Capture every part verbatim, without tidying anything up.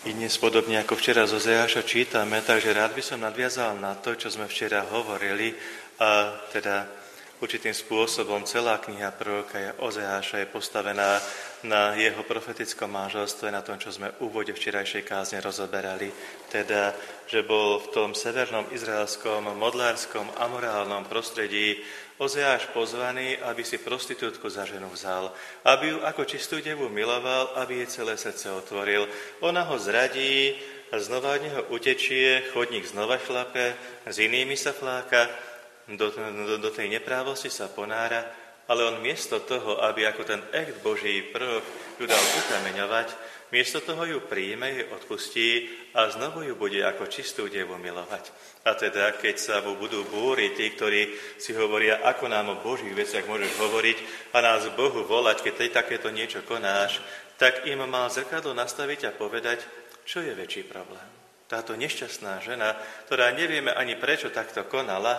I dnes podobne ako včera z Ozeáša čítame, takže rád by som nadviazal na to, čo sme včera hovorili, a teda určitým spôsobom celá kniha proroka Ozeáša je postavená na jeho profetickom manželstve, na tom, čo sme v úvode včerajšej kázne rozoberali. Teda, že bol v tom severnom izraelskom modlárskom amorálnom prostredí Ozeáš pozvaný, aby si prostitútku za ženu vzal, aby ju ako čistú devu miloval, aby jej celé srdce otvoril. Ona ho zradí, znova od neho utečie, chodník znova šlape, s inými sa fláka, do, do, do tej neprávosti sa ponára, ale on miesto toho, aby ako ten echt Boží prorok ju dal ukameňovať, miesto toho ju príjme, jej odpustí a znovu ju bude ako čistú devu milovať. A teda, keď sa mu budú búriť tí, ktorí si hovoria, ako nám o Božích veciach môžeš hovoriť a nás Bohu volať, keď ty takéto niečo konáš, tak im mal zrkadlo nastaviť a povedať, čo je väčší problém. Táto nešťastná žena, ktorá nevieme ani prečo takto konala,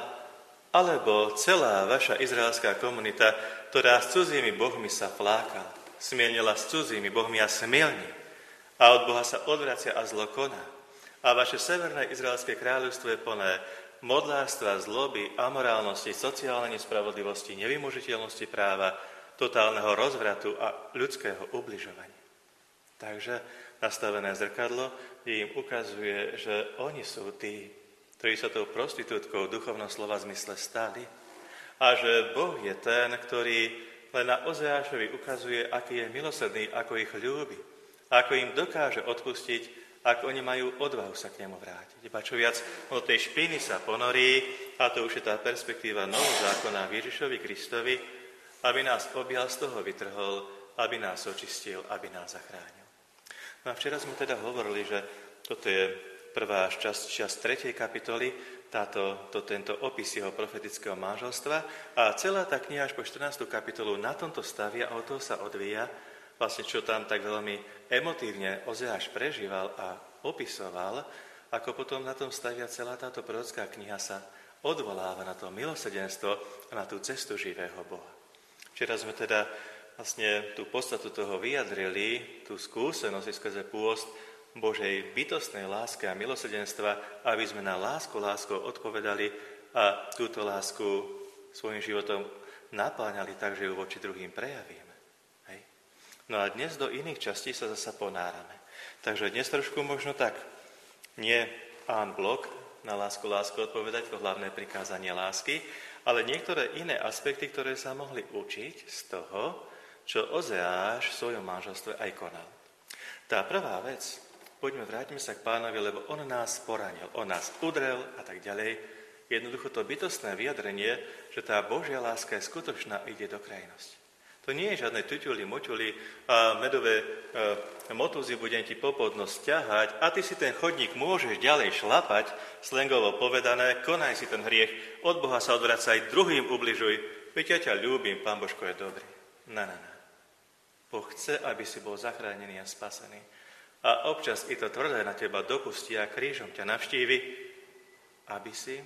alebo celá vaša izraelská komunita, ktorá s cudzími bohmi sa flákala, smielnila s cudzími bohmi a smielni a od Boha sa odvracia a zlo koná. A vaše severné izraelské kráľovstvo je plné modlárstva, zloby, amorálnosti, sociálnej nespravodlivosti, nevymožiteľnosti práva, totálneho rozvratu a ľudského ubližovania. Takže nastavené zrkadlo im ukazuje, že oni sú tí, ktorí sa tou prostitútkou v duchovnom slova zmysle stali a že Boh je ten, ktorý len na Ozeášovi ukazuje, aký je milosrdný, ako ich ľúbi, ako im dokáže odpustiť, ak oni majú odvahu sa k nemu vrátiť. Iba čo viac, od tej špiny sa ponorí, a to už je tá perspektíva nového zákona v Ježišovi Kristovi, aby nás objal, z toho vytrhol, aby nás očistil, aby nás zachránil. No a včera sme teda hovorili, že toto je prvá časť, časť tretej kapitoly, táto, to, tento opis jeho profetického manželstva a celá tá kniha až po štrnástu kapitolu na tomto stavia a od toho sa odvíja, vlastne čo tam tak veľmi emotívne Ozeáš prežíval a opisoval, ako potom na tom stavia celá táto prorocká kniha sa odvoláva na to milosrdenstvo a na tú cestu živého Boha. Včera sme teda vlastne tú podstatu toho vyjadrili, tú skúsenosť skrze pôst Božej bytostnej láske a milosrdenstva, aby sme na lásku láskou odpovedali a túto lásku svojim životom napáňali tak, že ju voči druhým prejavíme. Hej. No a dnes do iných častí sa zasa ponárame. Takže dnes trošku možno tak, nie en bloc na lásku lásku odpovedať, to hlavné prikázanie lásky, ale niektoré iné aspekty, ktoré sa mohli učiť z toho, čo Ozeáš v svojom manželstve aj konal. Tá prvá vec, poďme, vráťme sa k Pánovi, lebo on nás poranil, on nás udrel a tak ďalej. Jednoducho to bytostné vyjadrenie, že tá Božia láska je skutočná, ide do krajnosti. To nie je žiadne tuťuli, moťuli a medové e, motúzy budem ti popodnosť ťahať a ty si ten chodník môžeš ďalej šlapať, slangovo povedané, konaj si ten hriech, od Boha sa odvracaj, druhým ubližuj, veď ja ťa ľúbim, Pán Božko je dobrý. Na, na, na. Boh chce, aby si bol zachránený a spasený. A občas i to tvrdé na teba dopustí a krížom ťa navštívi, aby si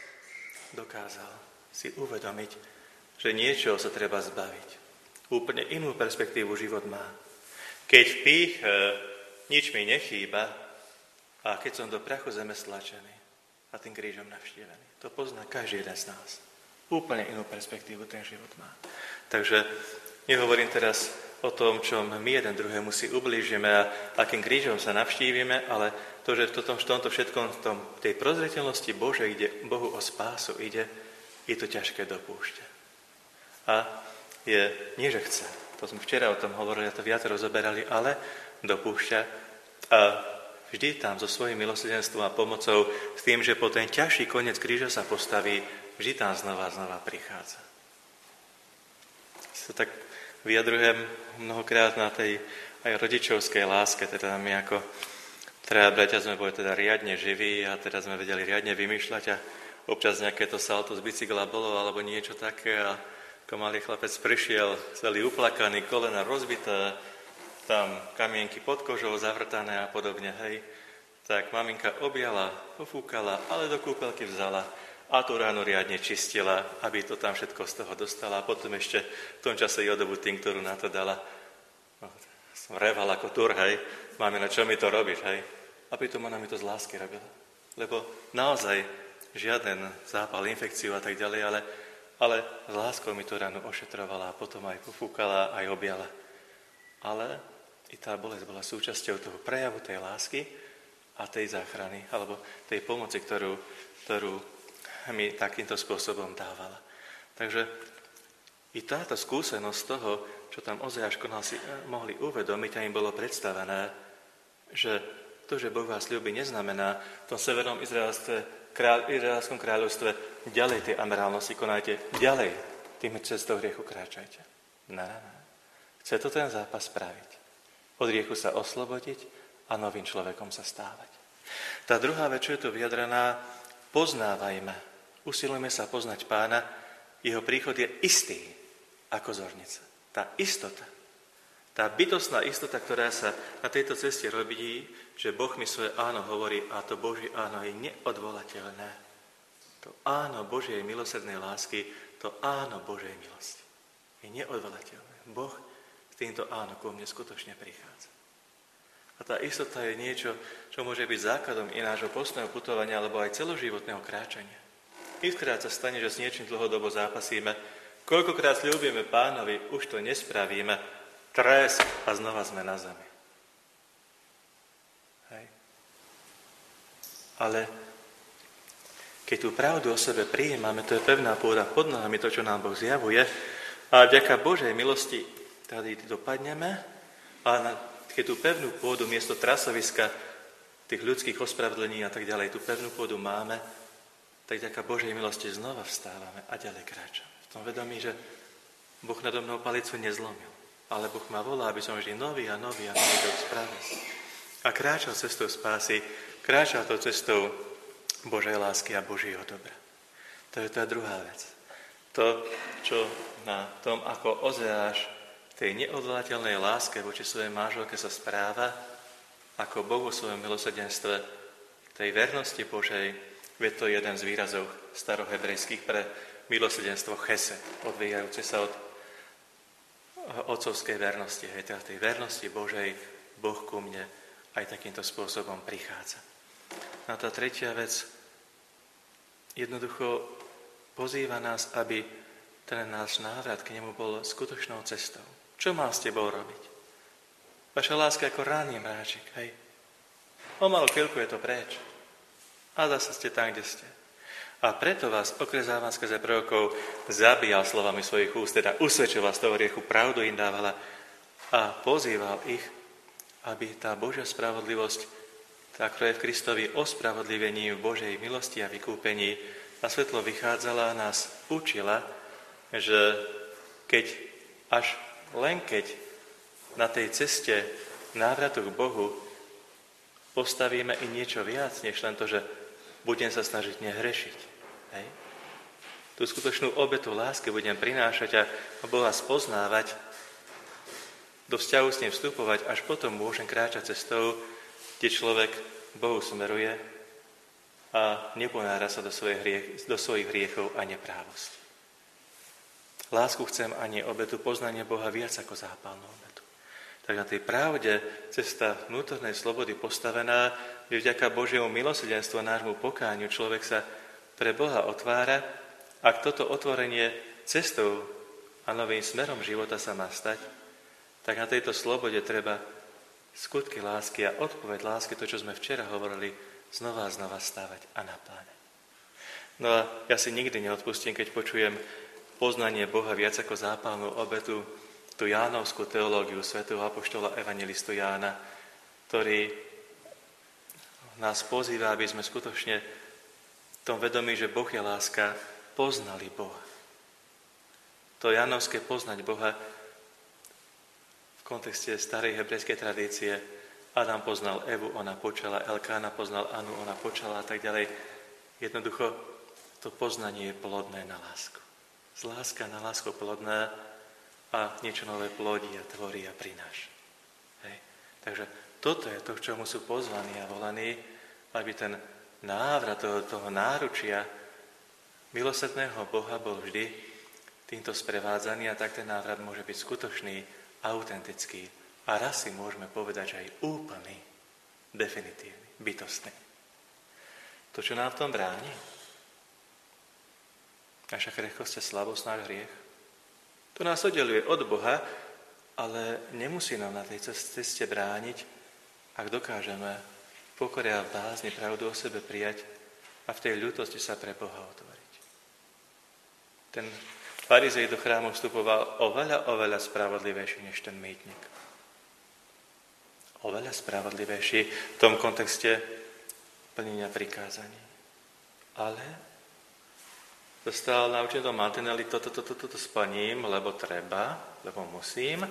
dokázal si uvedomiť, že niečo sa treba zbaviť. Úplne inú perspektívu život má. Keď v pýche nič mi nechýba a keď som do prachu zeme stlačený a tým krížom navštívený. To pozná každý jeden z nás. Úplne inú perspektívu ten život má. Takže nehovorím teraz o tom, čo my jeden druhému si ublížime a akým krížom sa navštívime, ale to, že v tomto, v tomto všetkom, v tom, tej prozreteľnosti Božej ide Bohu o spásu, ide, je to ťažké dopúšťať. A je, nie že chce, to sme včera o tom hovorili, a to viac rozoberali, ale dopúšťa a vždy tam so svojím milosrdenstvom a pomocou s tým, že po ten ťažší koniec kríža sa postaví, vždy tam znova znova prichádza. To tak vyjadrujem mnohokrát na tej aj rodičovskej láske, teda my ako traja bratia sme boli teda riadne živí a teda sme vedeli riadne vymýšľať a občas nejaké to salto z bicykla bolo alebo niečo také a ako malý chlapec prišiel, celý uplakaný, kolena rozbité, tam kamienky pod kožou zavrtané a podobne, hej. Tak maminka objala, pofúkala, ale do kúpelky vzala a tú ránu riadne čistila, aby to tam všetko z toho dostala a potom ešte v tom čase jodovú tinktúru na to dala. No, som reval ako tur, hej, máme, na čo mi to robíš, hej? A pritom ona mi to z lásky robila. Lebo naozaj žiaden zápal, infekciu a tak ďalej, ale, ale s láskou mi tú ranu ošetrovala a potom aj pofúkala, aj objala. Ale i tá bolesť bola súčasťou toho prejavu tej lásky a tej záchrany, alebo tej pomoci, ktorú, ktorú mi takýmto spôsobom dávala. Takže i táto skúsenosť toho, čo tam Ozeáš konal, si mohli uvedomiť a im bolo predstavené, že to, že Boh vás ľúbi, neznamená v tom severnom izraelskom kráľovstve ďalej tie amorálnosti konajte, ďalej tým cestou hriechu kráčajte. Ne, ne. Chce to ten zápas spraviť. Od hriechu sa oslobodiť a novým človekom sa stávať. Tá druhá vec, čo je tu vyjadrená, poznávajme, usilujme sa poznať Pána, jeho príchod je istý ako zornica. Tá istota, tá bytostná istota, ktorá sa na tejto ceste robí, že Boh mi svoje áno hovorí a to Božie áno je neodvolateľné. To áno Božej milosrdnej lásky, to áno Božej milosti je neodvolateľné. Boh s týmto áno ku mne skutočne prichádza. A tá istota je niečo, čo môže byť základom i nášho postného putovania, alebo aj celoživotného kráčania. Istkrát sa stane, že s niečím dlhodobo zápasíme, koľkokrát sľúbime Pánovi, už to nespravíme, tresk a znova sme na zemi. Hej. Ale keď tú pravdu o sebe prijímame, to je pevná pôda pod nohami, to, čo nám Boh zjavuje, a vďaka Božej milosti tady dopadneme a na, keď tú pevnú pôdu miesto trasoviska tých ľudských ospravedlení a tak ďalej, tú pevnú pôdu máme, tak vďaka Božej milosti znova vstávame a ďalej kráčame. V tom vedomí, že Boh nado mnou palicu nezlomil, ale Boh ma volá, aby som vždy nový a nový a nový krok spravil. A kráčal cestou spásy, kráčal to cestou Božej lásky a Božieho dobra. To je tá druhá vec. To, čo na tom, ako Ozeáš tej neodvolateľnej láske voči svojej manželke sa správa, ako Boh vo svojom milosrdenstve, tej vernosti Božej, je to jeden z výrazov starohebrejských pre milosrdenstvo chesed, odvíjajúce sa od otcovskej vernosti. Hej, teda tej vernosti Božej Boh ku mne aj takýmto spôsobom prichádza. A tá tretia vec jednoducho pozýva nás, aby ten náš návrat k nemu bol skutočnou cestou. Čo mám s tebou robiť? Vaša láska ako ranný mráčik, hej? O malú chvíľku je to preč. A zase ste tam, kde ste. A preto vás okrezávam skrze prorokov, zabíjal slovami svojich úst, teda usvedčoval z toho hriechu, pravdu im dávala a pozýval ich, aby tá Božia spravodlivosť, tá, ktorá je v Kristovi ospravodlivení v Božej milosti a vykúpení, na svetlo vychádzala a nás učila, že keď až len keď na tej ceste návratu k Bohu postavíme i niečo viac, než len to, že budem sa snažiť nehrešiť. Hej? Tú skutočnú obetu lásky budem prinášať a Boha spoznávať, do vzťahu s ním vstupovať, až potom môžem kráčať cestou, kde človek Bohu smeruje a neponára sa do svojich, hriech, do svojich hriechov a neprávosti. Lásku chcem a nie obetu, poznanie Boha viac ako zápalnú obetu. Tak na tej pravde cesta vnútornej slobody postavená, že vďaka Božiemu milosrdenstvu a nášmu pokániu človek sa pre Boha otvára, ak toto otvorenie cestou a novým smerom života sa má stať, tak na tejto slobode treba skutky lásky a odpoveď lásky, to, čo sme včera hovorili, znova a znova stávať a napláňať. No a ja si nikdy neodpustím, keď počujem poznanie Boha viac ako zápalnú obetu, tú jánovskú teológiu svätého apoštola evangelistu Jána, ktorý nás pozýva, aby sme skutočne v tom vedomí, že Boh je láska, poznali Boha. To jánovské poznať Boha v kontexte starej hebrejskej tradície, Adam poznal Evu, ona počala, Elkána poznal Anu, ona počala a tak ďalej. Jednoducho to poznanie je plodné na lásku. Z láska na lásku plodná a niečo nové plodí a tvorí a prináša. Hej. Takže toto je to, k čomu sú pozvaní a volaní, aby ten návrat toho, toho náručia milosrdného Boha bol vždy týmto sprevádzaný a tak ten návrat môže byť skutočný, autentický A raz si môžeme povedať, že aj úplný, definitívny, bytostný. To, čo nám v tom bráni, naša krehkosť a slabosť, náš hriech, to nás oddeluje od Boha, ale nemusí nám na tej ceste brániť, ak dokážeme v pokore a v bázni pravdu o sebe prijať a v tej ľútosti sa pre Boha otvoriť. Ten farizej do chrámu vstupoval oveľa, oveľa spravodlivejší než ten mýtnik. Oveľa spravodlivejší v tom kontexte plnenia prikázaní. Ale dostal na určitom mantineli toto, toto, toto splním, lebo treba, lebo musím.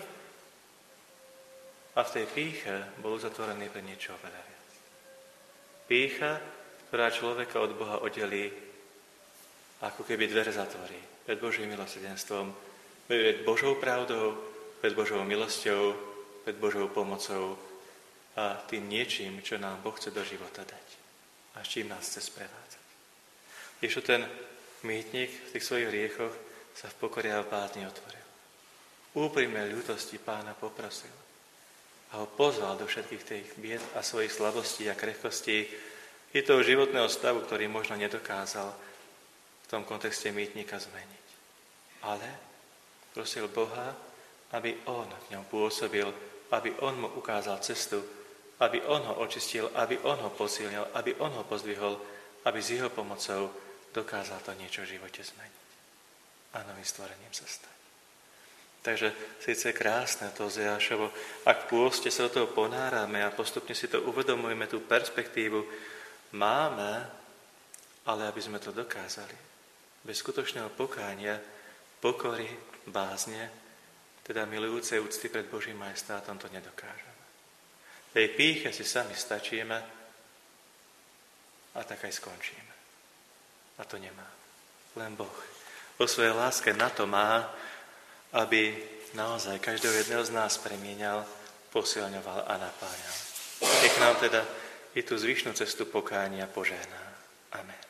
A v tej pýche bol uzatvorený pre niečo veľa viac. Pýcha, ktorá človeka od Boha oddelí, ako keby dvere zatvorí pred Božím milosrdenstvom, pred Božou pravdou, pred Božou milosťou, pred Božou pomocou a tým niečím, čo nám Boh chce do života dať a s čím nás chce sprevádzať. Ježo ten mýtnik v tých svojich hriechoch sa v pokore a v bázni otvoril. Úprimnej ľútosti Pána poprosil a ho pozval do všetkých tých bied a svojich slabostí a krehkostí i toho životného stavu, ktorý možno nedokázal v tom kontexte mýtnika zmeniť. Ale prosil Boha, aby on v ňom pôsobil, aby on mu ukázal cestu, aby on ho očistil, aby on ho posilnil, aby on ho pozdvihol, aby s jeho pomocou dokázal to niečo v živote zmeniť a novým stvorením sa stať. Takže síce je krásne to Ozeášovo, ak v pôste sa do toho ponárame a postupne si to uvedomujeme, tú perspektívu máme, ale aby sme to dokázali, bez skutočného pokánia, pokory, bázne, teda milujúcej úcty pred Božím majestátom, to nedokážeme. V tej pýche si sami stačíme a tak aj skončíme. A to nemá. Len Boh vo svojej láske na to má, aby naozaj každého jedného z nás premienial, posilňoval a napájal. Nech nám teda i tú zvyšnú cestu pokánia požehná. Amen.